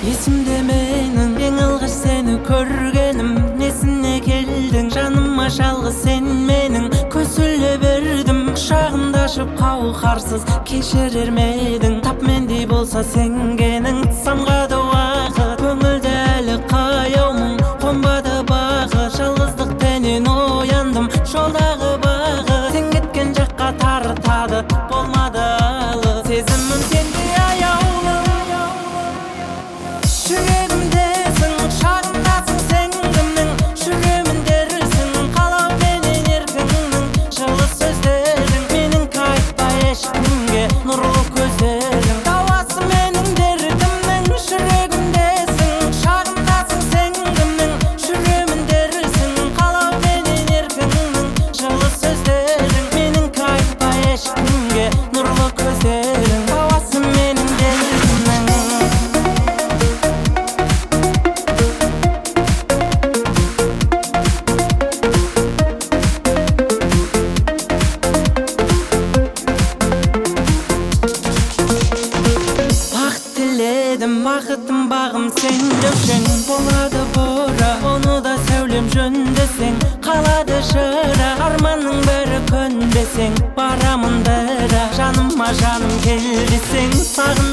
Есімде менің ең алғаш сені көргенім, несіне келдің жаныма жалғыз сен менің. Көсіле бердім құшағымда ашып қауқарсыз, кешірер медің тап мендей болса сенгенің. Самғады уақыт көңілді әлі қаяумын, қонбады бағы жалғыздық тенен ояндым. Жолдағы бағы сен кеткен жаққа тартады, болмады алыс сезімім сенде аяулы. Жүрегімдесің, шағындасың сен кімнің, жүремін дерсің қалау менен еркіңнің. Жылы сөздерің менің қайтпай ешкімге, нұрлы көздерің дауасы менің дертімнің. Жүрегімдесің, шағындасың сен кімнің, жүремін дерсің қалау менен еркіңнің. Жылы сөздерің менің қайтпай ешкімге, нұрлы көздерің дауасы менің дертімнің. Бақытым бағым сен деушең, болады бұра оны да сәулем жөндесең. Қалады жыра арманның бәрі көнбесең, барамын бәрі жаныма жаным кел десең.